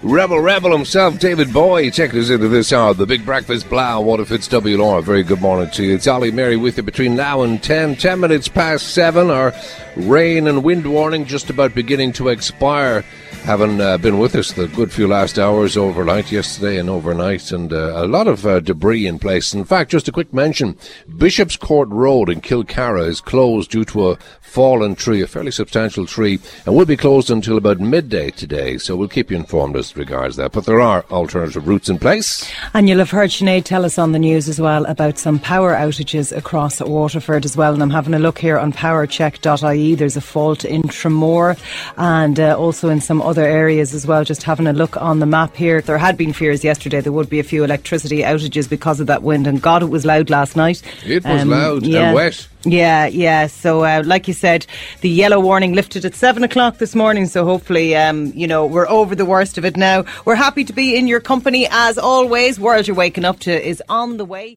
Rebel himself, David Boy, taking us into this hour. The Big Breakfast Plough, Waterford's WLR. Very good morning to you. It's Ollie Mary with you between now and 10 minutes past 7. Our rain and wind warning just about beginning to expire. Having been with us the good few last hours overnight, yesterday and overnight, and a lot of debris in place. In fact, just a quick mention, Bishop's Court Road in Kilcara is closed due to a fallen tree, a fairly substantial tree, and will be closed until about midday today, so we'll keep you informed as regards that. But there are alternative routes in place. And you'll have heard Sinead tell us on the news as well about some power outages across Waterford as well, and I'm having a look here on powercheck.ie. There's a fault in Tramore and also in some other areas as well. Just having a look on the map here, there had been fears yesterday there would be a few electricity outages because of that wind, and God, it was loud last night. It was loud and wet. Yeah. So, like you said, the yellow warning lifted at 7 o'clock this morning. So hopefully, we're over the worst of it now. We're happy to be in your company as always. World You're Waking Up To is on the way.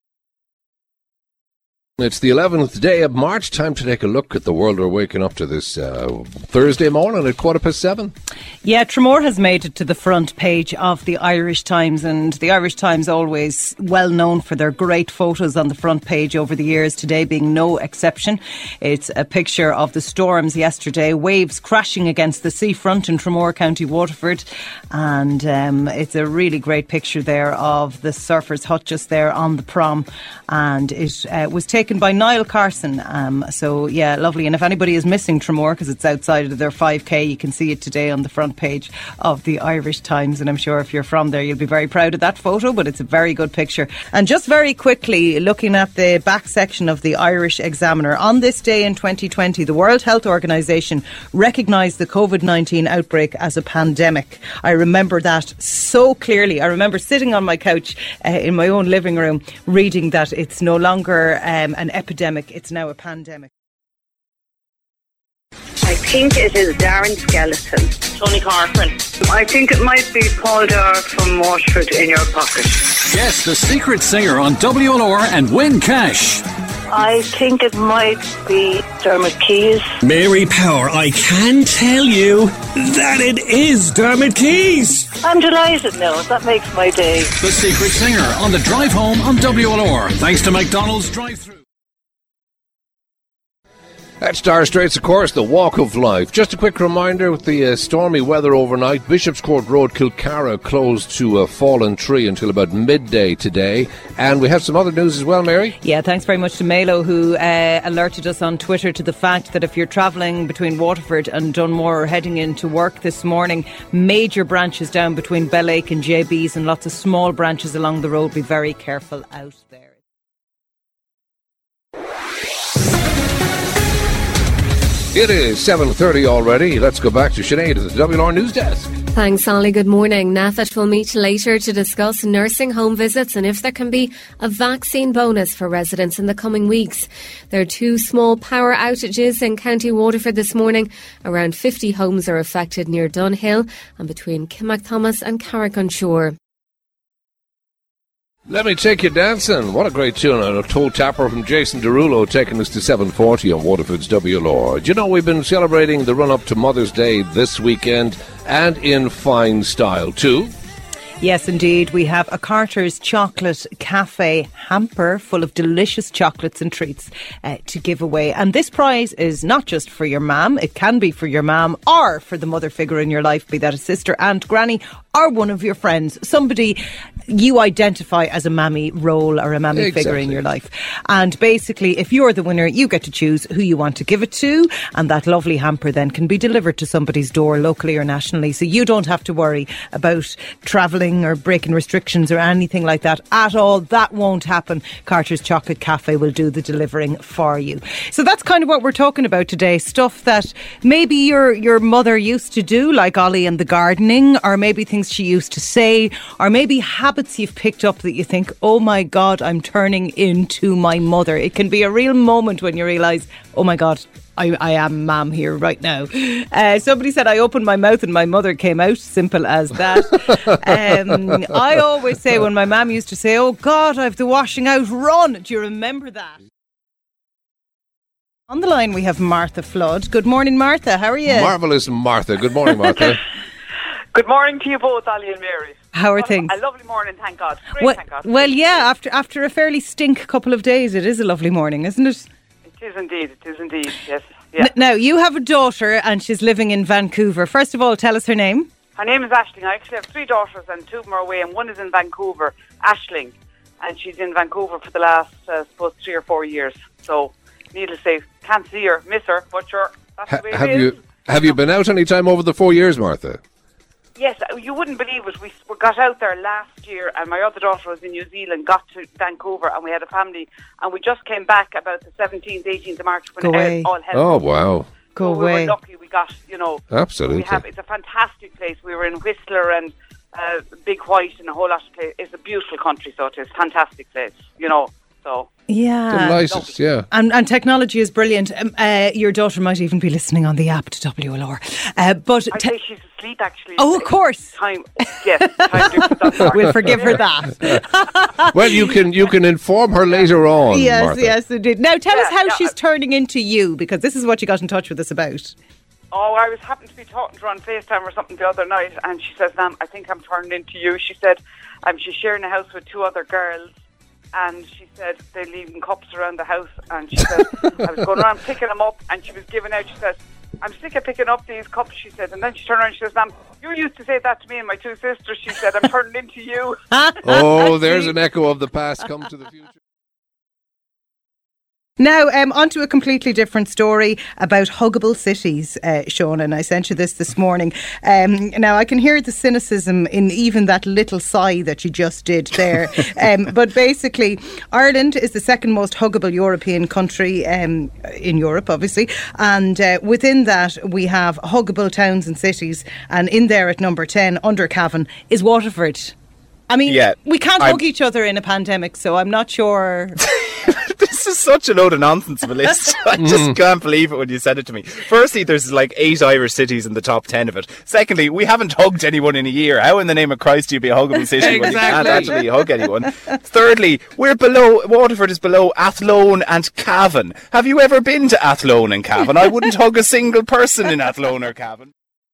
It's the 11th day of March. Time to take a look at the world we're waking up to this Thursday morning at 7:15. Yeah, Tramore has made it to the front page of the Irish Times, and the Irish Times always well known for their great photos on the front page over the years, today being no exception. It's a picture of the storms yesterday, waves crashing against the seafront in Tramore, County Waterford, and it's a really great picture there of the surfers' hut just there on the prom, and it was taken by Niall Carson. So yeah, lovely. And if anybody is missing Tramore because it's outside of their 5k, you can see it today on the front page of the Irish Times, and I'm sure if you're from there you'll be very proud of that photo, but it's a very good picture. And just very quickly, looking at the back section of the Irish Examiner, on this day in 2020 the World Health Organization recognised the COVID-19 outbreak as a pandemic. I remember that so clearly. I remember sitting on my couch in my own living room reading that it's no longer an epidemic, it's now a pandemic. I think it is Darren Skeleton. Tony Corcoran. I think it might be Paul Dart from Waterford in your pocket. Yes, the secret singer on WLR and win cash. I think it might be Dermot Keys. Mary Power, I can tell you that it is Dermot Keys. I'm delighted now. That makes my day. The secret singer on the drive home on WLR. Thanks to McDonald's drive-thru. At Star Straits, of course, the Walk of Life. Just a quick reminder, with the stormy weather overnight, Bishop's Court Road, Kilcara, closed to a fallen tree until about midday today. And we have some other news as well, Mary. Yeah, thanks very much to Melo, who alerted us on Twitter to the fact that if you're travelling between Waterford and Dunmore or heading into work this morning, major branches down between Bellake and JB's and lots of small branches along the road. Be very careful out there. It is 7:30 already. Let's go back to Sinead at the WLR News Desk. Thanks, Ollie. Good morning. NAFET will meet later to discuss nursing home visits and if there can be a vaccine bonus for residents in the coming weeks. There are 2 small power outages in County Waterford this morning. Around 50 homes are affected near Dunhill and between Kilmacthomas and Carrick-on-Shore. Let me take you dancing. What a great tune. And a toe tapper from Jason Derulo taking us to 7:40 on Waterford's WLR. Do you know we've been celebrating the run-up to Mother's Day this weekend, and in fine style too? Yes, indeed. We have a Carter's Chocolate Cafe hamper full of delicious chocolates and treats to give away. And this prize is not just for your mum. It can be for your mum or for the mother figure in your life, be that a sister, aunt, granny, or one of your friends. Somebody you identify as a mammy role or a mammy figure in your life. And basically, if you're the winner, you get to choose who you want to give it to. And that lovely hamper then can be delivered to somebody's door locally or nationally. So you don't have to worry about travelling or breaking restrictions or anything like that at all. That won't happen. Carter's Chocolate Cafe will do the delivering for you. So that's kind of what we're talking about today. Stuff that maybe your mother used to do, like Ollie and the gardening, or maybe things she used to say, or maybe habits you've picked up that you think, oh my God, I'm turning into my mother. It can be a real moment when you realise, oh my God, I am mum here right now. Somebody said I opened my mouth and my mother came out. Simple as that. I always say when my mum used to say, oh God, I've the washing out, run. Do you remember that? On the line we have Martha Flood. Good morning, Martha. How are you? Marvellous, Martha. Good morning, Martha. Good morning to you both, Ali and Mary. How are things? A lovely morning, thank God. Great, thank God. Well, yeah, after a fairly stink couple of days, it is a lovely morning, isn't it? It is indeed, yes. Yeah. Now, you have a daughter and she's living in Vancouver. First of all, tell us her name. Her name is Aisling. I actually have 3 daughters and 2 of them are away, and one is in Vancouver, Aisling. And she's in Vancouver for the last, I suppose, 3 or 4 years. So, needless to say, can't see her, miss her, but sure, that's the way it is. Have you been out any time over the 4 years, Martha? Yes, you wouldn't believe it. We got out there last year, and my other daughter was in New Zealand, got to Vancouver, and we had a family, and we just came back about the 17th, 18th of March when all hell. Oh, wow. Go away. We were lucky we got, Absolutely. It's a fantastic place. We were in Whistler and Big White and a whole lot of places. It's a beautiful country, so it is a fantastic place, so... Yeah. Delighted, yeah. And technology is brilliant. Your daughter might even be listening on the app to WLR. But I say she's asleep, actually. Oh, of course. Time to we'll forgive her that. Well, you can inform her later on, Yes, Martha. yes, indeed. Now, tell us how she's turning into you, because this is what you got in touch with us about. Oh, I happened to be talking to her on FaceTime or something the other night, and she says, Ma'am, I think I'm turning into you. She said she's sharing a house with 2 other girls. And she said they're leaving cups around the house. And she said, I was going around picking them up. And she was giving out, she said, I'm sick of picking up these cups, she said. And then she turned around and she says, Ma'am, you used to say that to me and my 2 sisters. She said, I'm turning into you. Oh, there's an echo of the past come to the future. Now, on to a completely different story about huggable cities, Sean, and I sent you this morning. Now, I can hear the cynicism in even that little sigh that you just did there. But basically, Ireland is the second most huggable European country in Europe, obviously. And within that, we have huggable towns and cities. And in there at number 10, under Cavan, is Waterford. I mean, we can't hug each other in a pandemic, so I'm not sure... This is such a load of nonsense of a list. I just can't believe it when you said it to me. Firstly, there's like 8 Irish cities in the top 10 of it. Secondly, we haven't hugged anyone in a year. How in the name of Christ do you be a huggable city when you can't actually hug anyone? Thirdly, Waterford is below Athlone and Cavan. Have you ever been to Athlone and Cavan? I wouldn't hug a single person in Athlone or Cavan.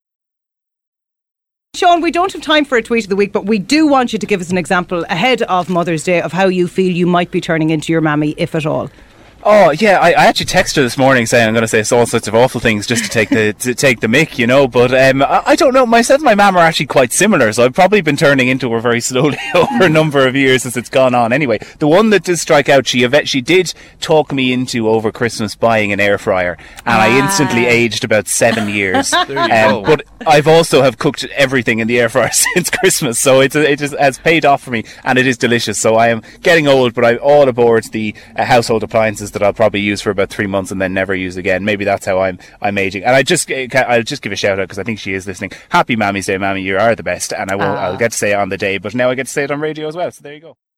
Sean, we don't have time for a tweet of the week, but we do want you to give us an example ahead of Mother's Day of how you feel you might be turning into your mammy, if at all. Oh yeah, I actually texted her this morning saying I'm going to say all sorts of awful things just to take the mick, But I don't know. Myself and my mum are actually quite similar, so I've probably been turning into her very slowly over a number of years as it's gone on. Anyway, the one that did strike out, she did talk me into over Christmas buying an air fryer, and I instantly aged about 7 years. There you go. But I've also have cooked everything in the air fryer since Christmas, so it just has paid off for me, and it is delicious. So I am getting old, but I'm all aboard the household appliances that I'll probably use for about 3 months and then never use again. Maybe that's how I'm aging. And I'll just give a shout out because I think she is listening. Happy Mammy's Day, Mammy. You are the best, and I'll get to say it on the day, but now I get to say it on radio as well. So there you go.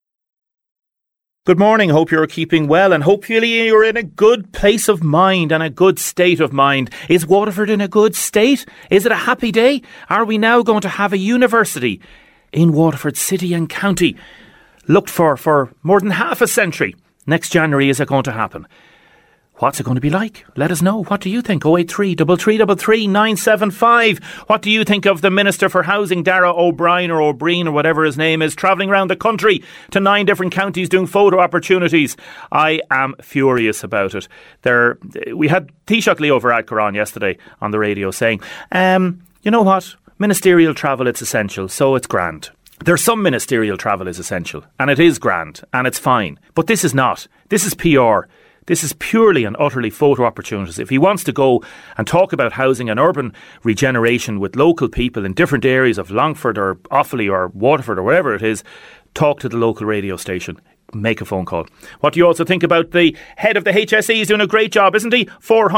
Good morning. Hope you're keeping well and hopefully you're in a good place of mind and a good state of mind. Is Waterford in a good state? Is it a happy day? Are we now going to have a university in Waterford City and County? Looked for more than half a century. Next January, is it going to happen? What's it going to be like? Let us know. What do you think? 083 333 975. What do you think of the Minister for Housing, Dara O'Brien or O'Brien or whatever his name is, travelling around the country to 9 different counties doing photo opportunities? I am furious about it. We had Taoiseach Leo Varadkar on yesterday on the radio saying, you know what? Ministerial travel, it's essential, so it's grand. There's some ministerial travel is essential, and it is grand, and it's fine. But this is not. This is PR. This is purely and utterly photo opportunities. If he wants to go and talk about housing and urban regeneration with local people in different areas of Longford or Offaly or Waterford or wherever it is, talk to the local radio station. Make a phone call. What do you also think about the head of the HSE? He's doing a great job, isn't he?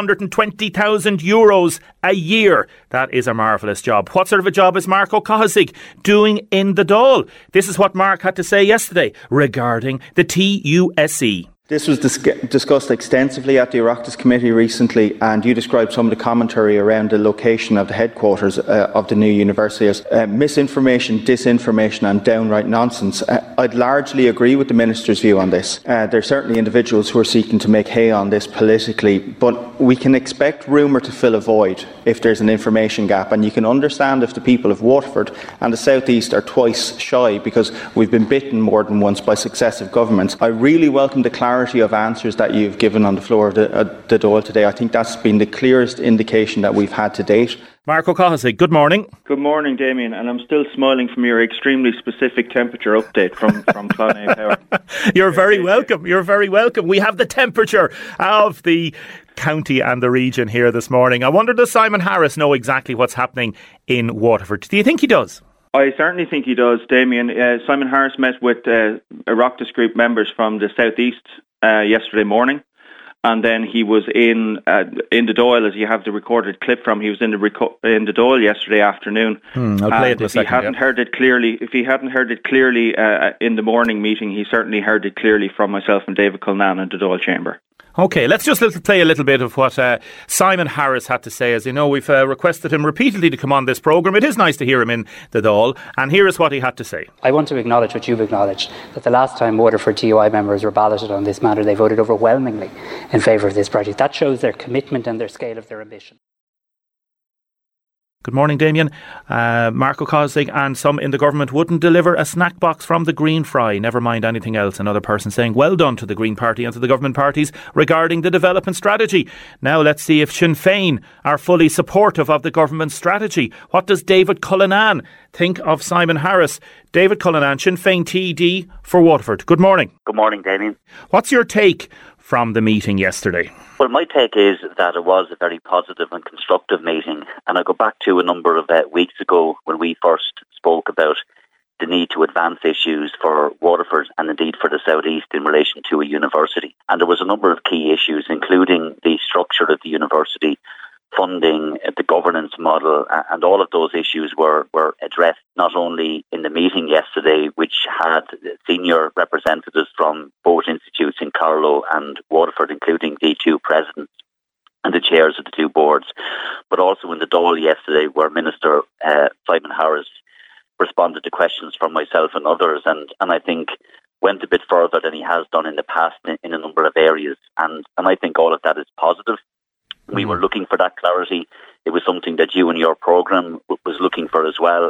€420,000 a year. That is a marvellous job. What sort of a job is Mark O'Cahasig doing in the Dáil? This is what Mark had to say yesterday regarding the TUSE. This was discussed extensively at the Oireachtas Committee recently, and you described some of the commentary around the location of the headquarters of the new university as misinformation, disinformation and downright nonsense. I'd largely agree with the Minister's view on this. There are certainly individuals who are seeking to make hay on this politically, but we can expect rumour to fill a void if there's an information gap, and you can understand if the people of Waterford and the South East are twice shy because we've been bitten more than once by successive governments. I really welcome the clarity of answers that you've given on the floor of the Dáil today. I think that's been the clearest indication that we've had to date. Mark O'Cahasey, good morning. Good morning, Damien, and I'm still smiling from your extremely specific temperature update from Clonea Power. You're very welcome. You're very welcome. We have the temperature of the county and the region here this morning. I wonder, does Simon Harris know exactly what's happening in Waterford? Do you think he does? I certainly think he does, Damien. Simon Harris met with Oireachtas Group members from the South East yesterday morning. And then he was in the Dáil, as you have the recorded clip from. He was in the Dáil yesterday afternoon. I'll play it in a second. If he hadn't heard it clearly in the morning meeting, he certainly heard it clearly from myself and David Culnan in the Dáil chamber. OK, let's just play a little bit of what Simon Harris had to say. As you know, we've requested him repeatedly to come on this programme. It is nice to hear him in the Dáil, and here is what he had to say. I want to acknowledge what you've acknowledged, that the last time Waterford TUI members were balloted on this matter, they voted overwhelmingly in favour of this project. That shows their commitment and their scale of their ambition. Good morning, Damien. Mark O'Cahasey and some in the government wouldn't deliver a snack box from the Green Fry, never mind anything else. Another person saying well done to the Green Party and to the government parties regarding the development strategy. Now let's see if Sinn Féin are fully supportive of the government strategy. What does David Cullinan think of Simon Harris? David Cullinan, Sinn Féin TD for Waterford. Good morning. Good morning, Damien. What's your take from the meeting yesterday? Well, my take is that it was a very positive and constructive meeting. And I go back to a number of weeks ago when we first spoke about the need to advance issues for Waterford and indeed for the South East in relation to a university. And there was a number of key issues, including the structure of the university, funding, the governance model, and all of those issues were addressed not only in the meeting yesterday, which had senior representatives from both institutes in Carlow and Waterford, including the two presidents and the chairs of the two boards, but also in the Dáil yesterday, where Minister Simon Harris responded to questions from myself and others, and I think went a bit further than he has done in the past in a number of areas. And I think all of that is positive. We were looking for that clarity. It was something that you and your programme was looking for as well.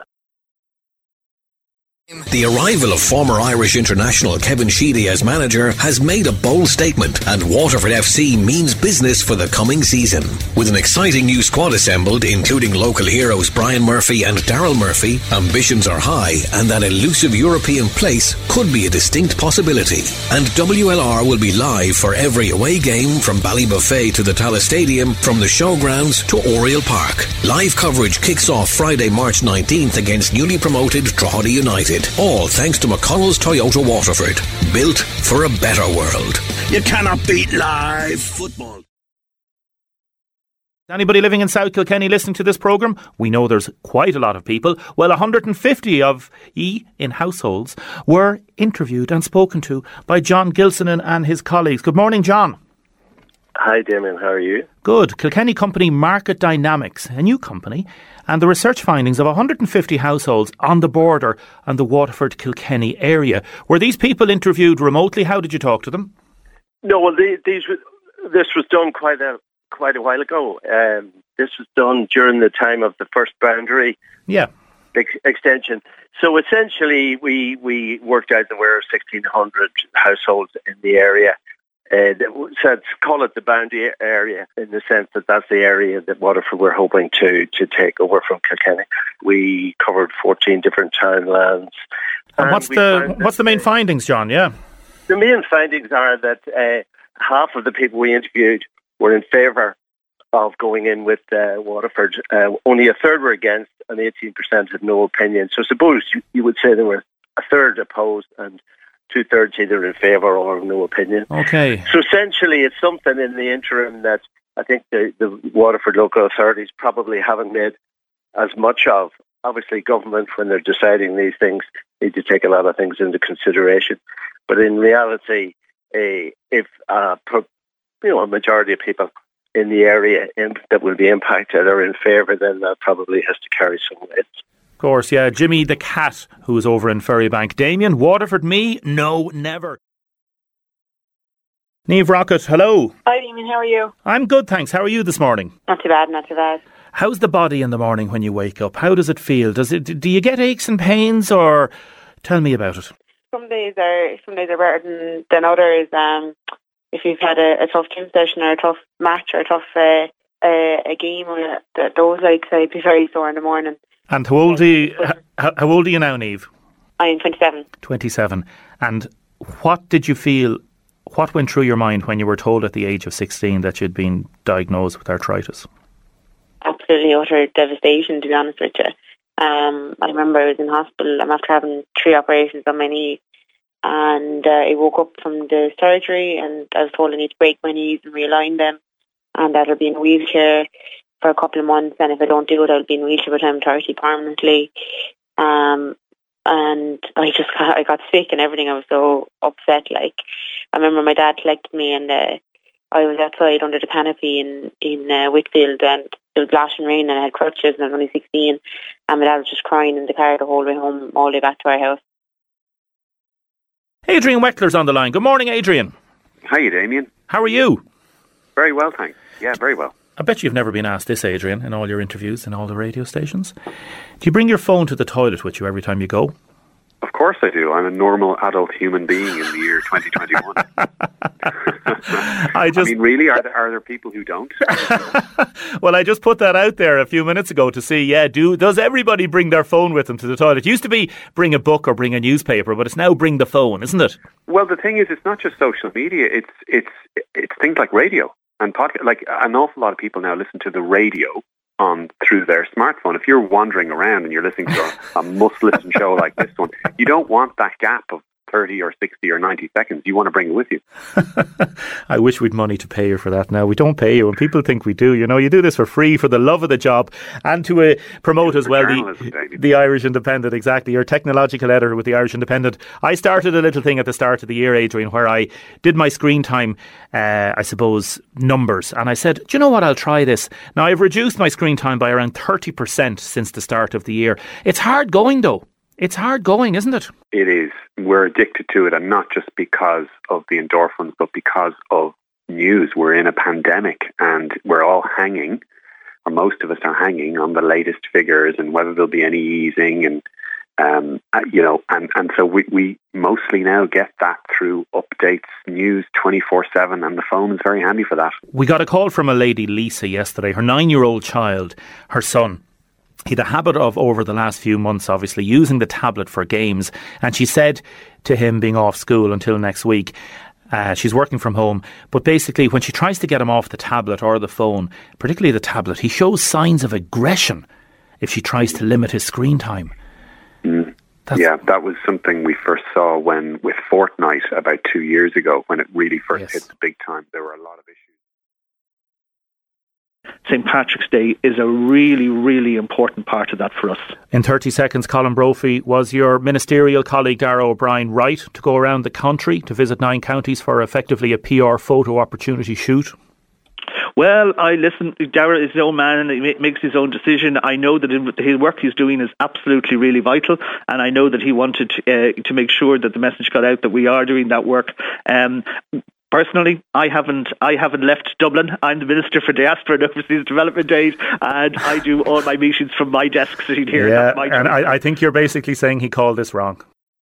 The arrival of former Irish international Kevin Sheedy as manager has made a bold statement, and Waterford FC means business for the coming season. With an exciting new squad assembled, including local heroes Brian Murphy and Daryl Murphy, ambitions are high, and that elusive European place could be a distinct possibility. And WLR will be live for every away game, from Ballybuffet to the Tallaght Stadium, from the showgrounds to Oriel Park. Live coverage kicks off Friday, March 19th against newly promoted Drogheda United. All thanks to McConnell's Toyota Waterford. Built for a better world. You cannot beat live football. Anybody living in South Kilkenny listening to this programme? We know there's quite a lot of people. Well, 150 of ye in households were interviewed and spoken to by John Gilsonan and his colleagues. Good morning, John. Hi, Damien. How are you? Good. Kilkenny company Market Dynamics, a new company, and the research findings of 150 households on the border and the Waterford-Kilkenny area. Were these people interviewed remotely? How did you talk to them? No, well, this was done quite a while ago. This was done during the time of the first boundary extension. So essentially, we worked out that we're 1,600 households in the area. So call it the boundary area, in the sense that that's the area that Waterford were hoping to take over from Kilkenny. We covered 14 different townlands. And what's the main findings, John? Yeah, the main findings are that half of the people we interviewed were in favour of going in with Waterford. Only a third were against, and 18% had no opinion. So suppose you would say there were a third opposed and 2/3 either in favour or no opinion. Okay. So essentially, it's something in the interim that I think the Waterford local authorities probably haven't made as much of. Obviously, government, when they're deciding these things, need to take a lot of things into consideration. But in reality, if a majority of people in the area that will be impacted are in favour, then that probably has to carry some weight. Of course, yeah. Jimmy the Cat, who is over in Ferrybank. Damien, Waterford, me? No, never. Niamh Rockett, hello. Hi, Damien, how are you? I'm good, thanks. How are you this morning? Not too bad, not too bad. How's the body in the morning when you wake up? How does it feel? Do you get aches and pains, or tell me about it? Some days are better than others. If you've had a tough gym session or a tough match or a tough a game, or those legs, I'd be very sore in the morning. And how old are you? How old are you now, Niamh? I'm 27. 27. And what did you feel? What went through your mind when you were told at the age of 16 that you'd been diagnosed with arthritis? Absolutely utter devastation, to be honest with you. I remember I was in hospital. I'm after having 3 operations on my knee, and I woke up from the surgery and I was told I need to break my knees and realign them, and that I'll be in a wheelchair for a couple of months, and if I don't do it, I'll be in a wheelchair by the time I'm 30 permanently. And I got sick and everything. I was so upset. Like, I remember my dad collected me, and I was outside under the canopy in Whitfield, and it was lashing rain, and I had crutches, and I was only 16, and my dad was just crying in the car the whole way home, all the way back to our house. Adrian Weckler's on the line. Good morning, Adrian. Hi, Damien. How are you? Very well, thanks. Yeah, very well. I bet you've never been asked this, Adrian, in all your interviews in all the radio stations. Do you bring your phone to the toilet with you every time you go? Of course I do. I'm a normal adult human being in the year 2021. I mean, really, are there people who don't? Well, I just put that out there a few minutes ago to see, does everybody bring their phone with them to the toilet? It used to be bring a book or bring a newspaper, but it's now bring the phone, isn't it? Well, the thing is, it's not just social media. It's things like radio and podcast. Like, an awful lot of people now listen to the radio through their smartphone. If you're wandering around and you're listening to a must-listen show like this one, you don't want that gap of 30 or 60 or 90 seconds. You want to bring it with you. I wish we'd money to pay you for that now. We don't pay you, and people think we do. You know, you do this for free for the love of the job and to promote as well the Irish Independent. Exactly. You're a technological editor with the Irish Independent. I started a little thing at the start of the year, Adrian, where I did my screen time, I suppose, numbers. And I said, do you know what? I'll try this. Now, I've reduced my screen time by around 30% since the start of the year. It's hard going, though. It's hard going, isn't it? It is. We're addicted to it, and not just because of the endorphins, but because of news. We're in a pandemic, and we're all hanging, or most of us are hanging on the latest figures and whether there'll be any easing, and so we mostly now get that through updates, news 24/7, and the phone is very handy for that. We got a call from a lady, Lisa, yesterday. Her 9-year-old child, her son, he had a habit of, over the last few months, obviously, using the tablet for games. And she said to him, being off school until next week, she's working from home, but basically when she tries to get him off the tablet or the phone, particularly the tablet, he shows signs of aggression if she tries to limit his screen time. Yeah, that was something we first saw with Fortnite about 2 years ago, when it really first hit the big time. There were a lot of issues. St. Patrick's Day is a really, really important part of that for us. In 30 seconds, Colin Brophy, was your ministerial colleague Darragh O'Brien right to go around the country to visit 9 counties for effectively a PR photo opportunity shoot? Well, Darragh is his own man and he makes his own decision. I know that his work he's doing is absolutely really vital, and I know that he wanted to make sure that the message got out that we are doing that work. Personally, I haven't left Dublin. I'm the Minister for Diaspora and Overseas Development Aid, and I do all my meetings from my desk sitting here. Yeah, and I think you're basically saying he called this wrong.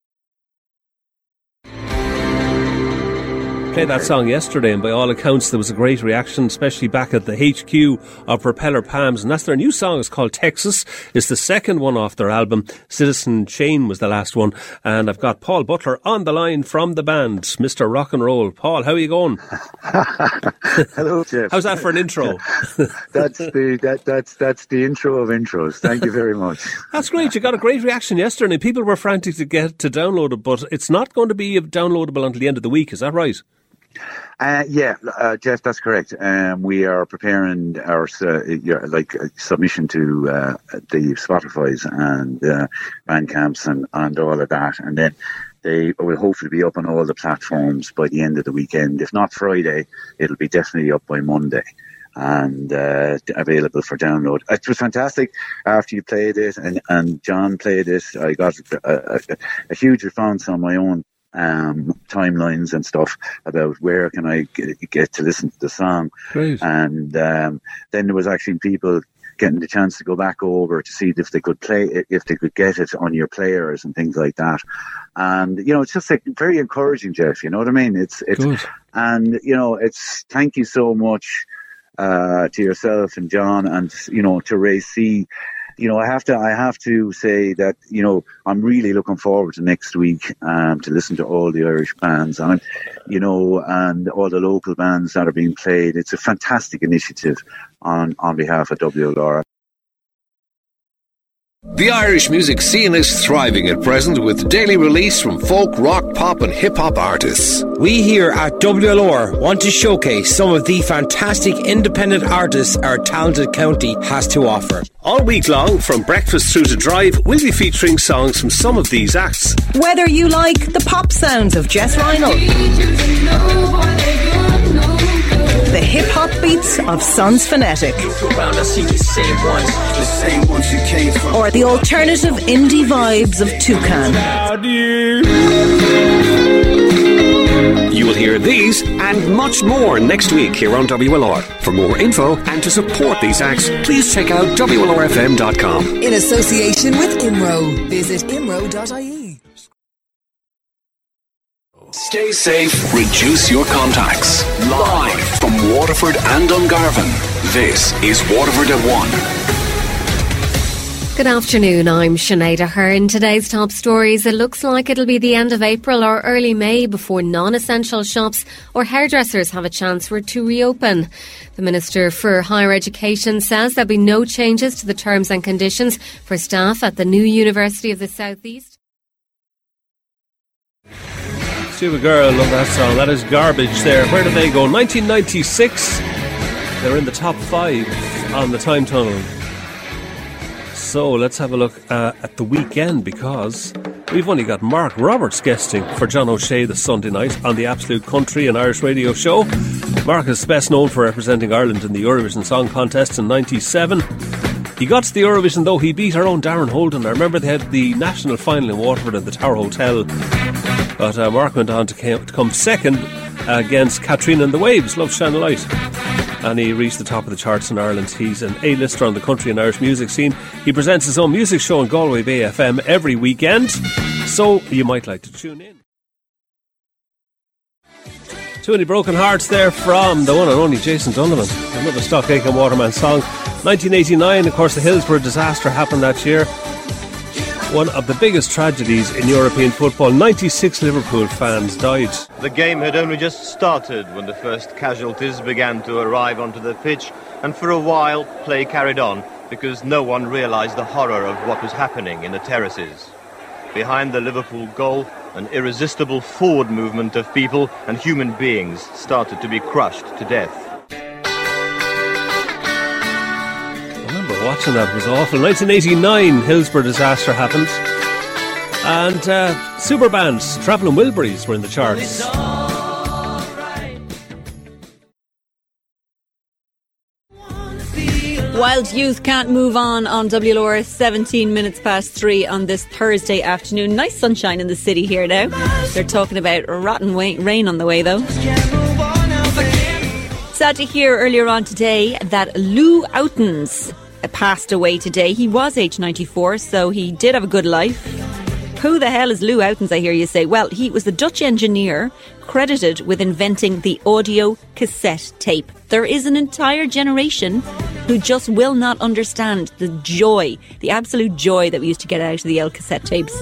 Played that song yesterday, and by all accounts there was a great reaction, especially back at the HQ of Propeller Palms, and that's their new song. It's called Texas. It's the second one off their album. Citizen Chain was the last one, and I've got Paul Butler on the line from the band, Mr. Rock and Roll. Paul, how are you going? Hello, Jeff. How's that for an intro? That's the intro of intros. Thank you very much. That's great. You got a great reaction yesterday. People were frantic to get to download it, but it's not going to be downloadable until the end of the week. Is that right? Jeff, that's correct. We are preparing our submission to the Spotify's and Bandcamps and all of that, and then they will hopefully be up on all the platforms by the end of the weekend. If not Friday, it'll be definitely up by Monday. and available for download. It was fantastic. After you played it and John played it, I got a huge response on my own timelines and stuff about where can I get to listen to the song. Great. And then there was actually people getting the chance to go back over to see if they could play it, if they could get it on your players and things like that. And it's just like very encouraging, Jeff. You know what I mean? It's good. And it's thank you so much to yourself and John, and to Ray C. I have to say that I'm really looking forward to next week to listen to all the Irish bands and all the local bands that are being played. It's a fantastic initiative on behalf of WLR. The Irish music scene is thriving at present with daily release from folk, rock, pop and hip-hop artists. We here at WLR want to showcase some of the fantastic independent artists our talented county has to offer. All week long, from breakfast through to drive, we'll be featuring songs from some of these acts. Whether you like the pop sounds of Jess Reinhold, the hip-hop beats of Sons Phonetic, or the alternative indie vibes of Toucan. You will hear these and much more next week here on WLR. For more info and to support these acts, please check out WLRFM.com. In association with IMRO. Visit imro.ie. Stay safe, reduce your contacts. Live from Waterford and Dungarvan, this is Waterford at 1. Good afternoon, I'm Sinead Ahern. Today's top stories. It looks like it'll be the end of April or early May before non-essential shops or hairdressers have a chance to reopen. The Minister for Higher Education says there'll be no changes to the terms and conditions for staff at the new University of the South East. Stupid Girl, love that song. That is Garbage there. Where do they go? 1996. They're in the top 5 on the Time Tunnel. So let's have a look at the weekend, because we've only got Mark Roberts guesting for John O'Shea this Sunday night on the Absolute Country and Irish Radio Show. Mark is best known for representing Ireland in the Eurovision Song Contest in 97. He got to the Eurovision, though. He beat our own Darren Holden. I remember they had the national final in Waterford at the Tower Hotel. But Mark went on to come second against Katrina and the Waves, Love Shine a Light. And he reached the top of the charts in Ireland. He's an A-lister on the country and Irish music scene. He presents his own music show on Galway Bay FM every weekend, so you might like to tune in. Too Many Broken Hearts there from the one and only Jason Donovan. Another Stockacre and Waterman song. 1989, of course, the Hillsborough disaster happened that year. One of the biggest tragedies in European football. 96 Liverpool fans died. The game had only just started when the first casualties began to arrive onto the pitch, and for a while play carried on because no one realised the horror of what was happening in the terraces. Behind the Liverpool goal, an irresistible forward movement of people and human beings started to be crushed to death. Watching that was awful. 1989, Hillsborough disaster happened, and super bands, Travelling Wilburys, were in the charts. Wild Youth Can't Move On WLR, 17 minutes past 3 on this Thursday afternoon. Nice sunshine in the city here now. They're talking about rotten rain on the way, though. Sad to hear earlier on today that Lou Outens passed away today. He was age 94, so he did have a good life. Who the hell is Lou Outens, I hear you say? Well, he was the Dutch engineer credited with inventing the audio cassette tape. There is an entire generation who just will not understand the joy, the absolute joy that we used to get out of the old cassette tapes.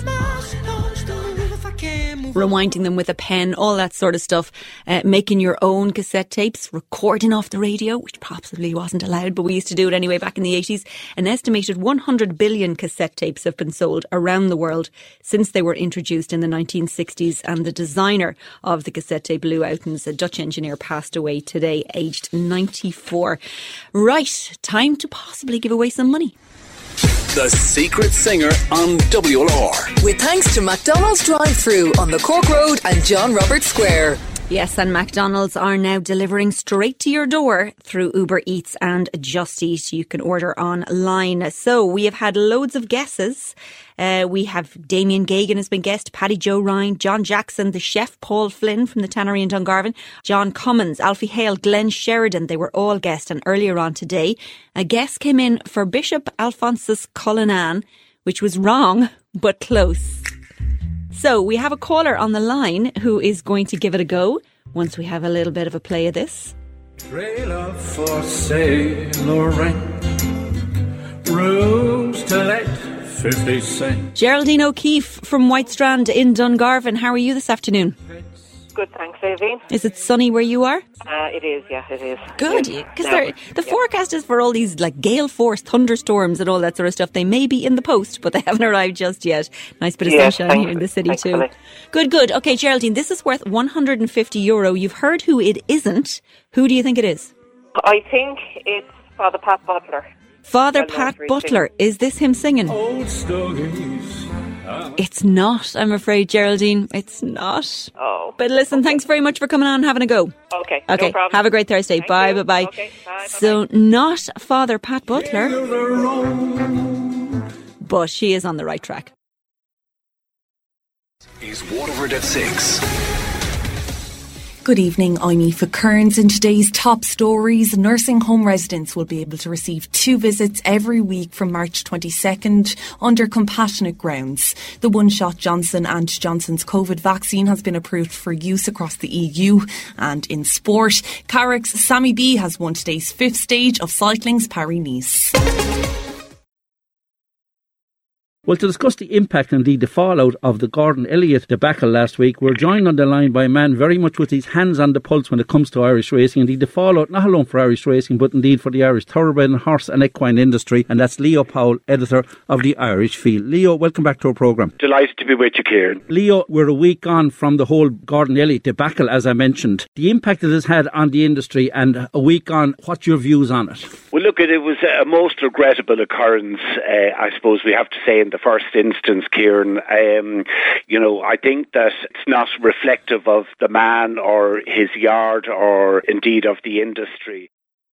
Rewinding them with a pen, all that sort of stuff, making your own cassette tapes, recording off the radio, which possibly wasn't allowed, but we used to do it anyway back in the 80s. An estimated 100 billion cassette tapes have been sold around the world since they were introduced in the 1960s, and the designer of the cassette tape, Lou Outens, a Dutch engineer, passed away today, aged 94. Right, time to possibly give away some money. The Secret Singer on WLR. With thanks to McDonald's drive-thru on the Cork Road and John Roberts Square. Yes, and McDonald's are now delivering straight to your door through Uber Eats and Just Eat. You can order online. So we have had loads of guesses. We have Damien Gagan has been guessed, Paddy Joe Ryan, John Jackson, the chef Paul Flynn from the Tannery in Dungarvan, John Cummins, Alfie Hale, Glenn Sheridan. They were all guessed. And earlier on today, a guess came in for Bishop Alphonsus Cullinan, which was wrong, but close. So we have a caller on the line who is going to give it a go once we have a little bit of a play of this. Trailer for sale or rent, rooms to let, 50 cents. Geraldine O'Keefe from Whitestrand in Dungarvan. How are you this afternoon? Good, thanks, Aileen. Is it sunny where you are? It is, yeah, it is. Good, because the forecast is for all these like gale force thunderstorms and all that sort of stuff. They may be in the post, but they haven't arrived just yet. Nice bit of sunshine here in the city too. Good. Okay, Geraldine, this is worth €150. You've heard who it isn't. Who do you think it is? I think it's Father Pat Butler. Father Pat Butler. Is this him singing? Old stories. It's not, I'm afraid, Geraldine. It's not. Oh. But listen, thanks very much for coming on and having a go. Okay, no problem. Have a great Thursday. Bye. Okay, bye. So, not Father Pat Butler, but she is on the right track. Is Waterford at 6. Good evening, I'm Aoife Kearns. In today's top stories, nursing home residents will be able to receive 2 visits every week from March 22nd under compassionate grounds. The one-shot Johnson & Johnson's COVID vaccine has been approved for use across the EU. And in sport, Carrick's Sammy B has won today's 5th stage of cycling's Paris-Nice. Well, to discuss the impact and indeed the fallout of the Gordon Elliott debacle last week, we're joined on the line by a man very much with his hands on the pulse when it comes to Irish racing. Indeed, the fallout not alone for Irish racing, but indeed for the Irish thoroughbred and horse and equine industry. And that's Leo Powell, editor of the Irish Field. Leo, welcome back to our programme. Delighted to be with you, Kieran. Leo, we're a week on from the whole Gordon Elliott debacle, as I mentioned. The impact it has had on the industry, and a week on, what's your views on it? Well, look, it was a most regrettable occurrence, I suppose we have to say, in the first instance, Kieran. I think that it's not reflective of the man or his yard or indeed of the industry.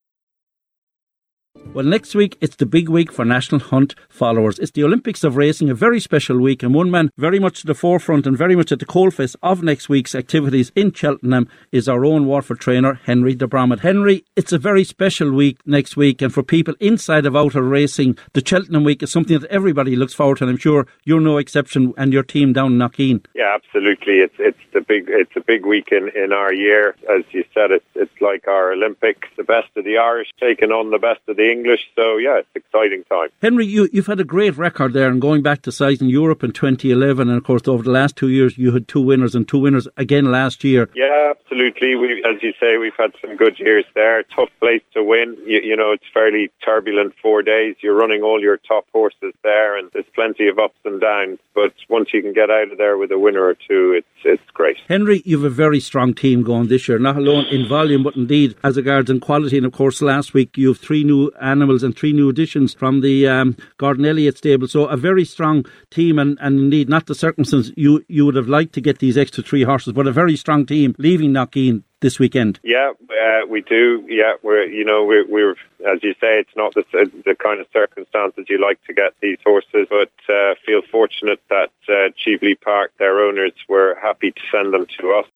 Well, next week, it's the big week for National Hunt followers. It's the Olympics of racing, a very special week, and one man very much to the forefront and very much at the coalface of next week's activities in Cheltenham is our own Waterford trainer, Henry de Bromhead. Henry, it's a very special week next week, and for people inside of outer racing, the Cheltenham week is something that everybody looks forward to, and I'm sure you're no exception, and your team down in Knockeen. Yeah, absolutely. It's a big week in our year. As you said, it's like our Olympics, the best of the Irish taking on the best of the English. So yeah, it's an exciting time. Henry, you've had a great record there, and going back to size in Europe in 2011, and of course over the last 2 years you had 2 winners and 2 winners again last year. Yeah, absolutely. As you say, we've had some good years there. Tough place to win. You know, it's fairly turbulent 4 days. You're running all your top horses there, and there's plenty of ups and downs. But once you can get out of there with a winner or two, it's great. Henry, you've a very strong team going this year, not alone in volume, but indeed as regards in quality. And of course, last week you have 3 new animals and 3 new additions from the Gordon Elliott stable. So a very strong team, and indeed not the circumstance you would have liked to get these extra 3 horses, but a very strong team leaving Knockeen this weekend. Yeah, we do. Yeah, we're as you say, it's not the kind of circumstances you like to get these horses, but feel fortunate that Cheveley Park, their owners, were happy to send them to us.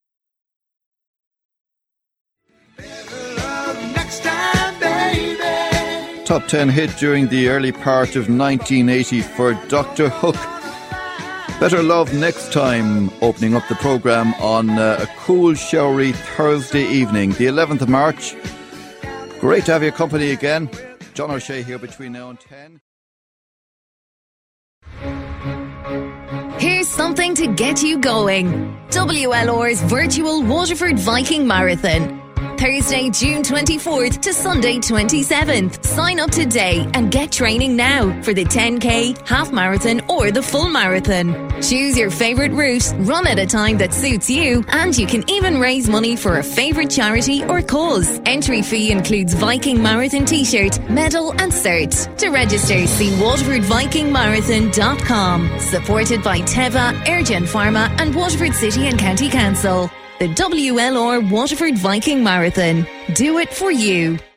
Top 10 hit during the early part of 1980 for Dr. Hook. Better Love Next Time, opening up the programme on a cool, showery Thursday evening, the 11th of March. Great to have your company again. John O'Shea here between now and 10. Here's something to get you going. WLR's virtual Waterford Viking Marathon. Thursday, June 24th to Sunday 27th. Sign up today and get training now for the 10K, half marathon or the full marathon. Choose your favourite route, run at a time that suits you, and you can even raise money for a favourite charity or cause. Entry fee includes Viking Marathon t-shirt, medal and cert. To register, see waterfordvikingmarathon.com. Supported by Teva, Airgen Pharma and Waterford City and County Council. The WLR Waterford Viking Marathon. Do it for you.